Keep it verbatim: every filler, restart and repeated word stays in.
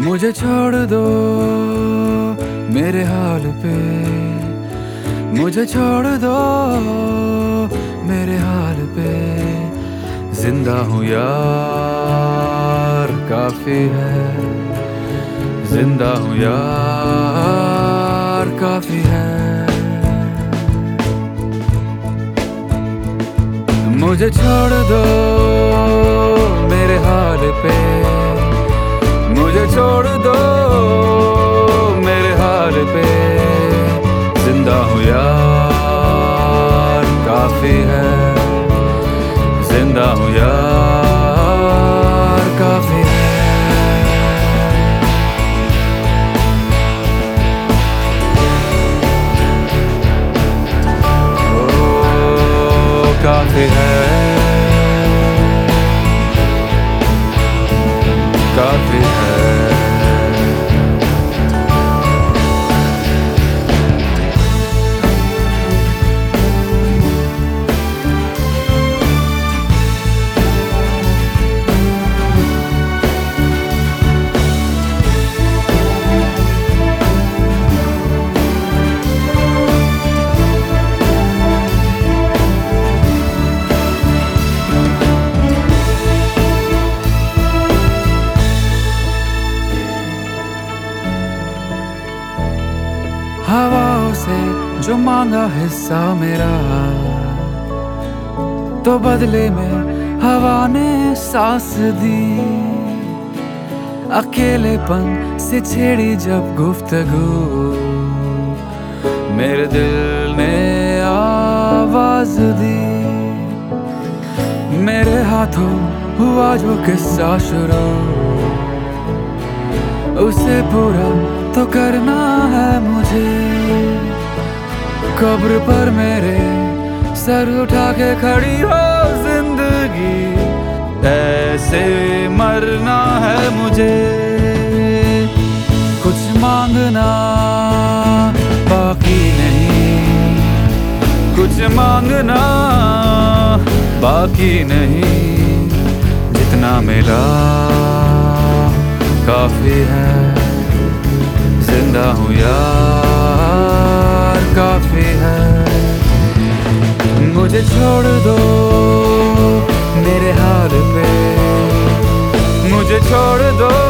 मुझे छोड़ दो मेरे हाल पे, मुझे छोड़ दो मेरे हाल पे। जिंदा हूँ यार काफी है, जिंदा हूँ यार काफी है। मुझे छोड़ दो मेरे हाल पे, मुझे छोड़ दो मेरे हाल पे। जिंदा हूँ यार काफी है, जिंदा हूँ यार काफी है। ओ काफी है, काफी है। हवाओं से जो मांगा हिस्सा मेरा, तो बदले में हवा ने सांस दी। अकेलेपन से छेड़ी जब गुफ्तगू, मेरे दिल ने आवाज दी। मेरे हाथों हुआ जो किस्सा शुरू, उसे पूरा तो करना है मुझे। कब्र पर मेरे सर उठा के खड़ी हो जिंदगी, ऐसे मरना है मुझे। कुछ मांगना बाकी नहीं, कुछ मांगना बाकी नहीं। जितना मिला काफी है, जिंदा हूँ यार काफी है। मुझे छोड़ दो मेरे हाल पे, मुझे छोड़ दो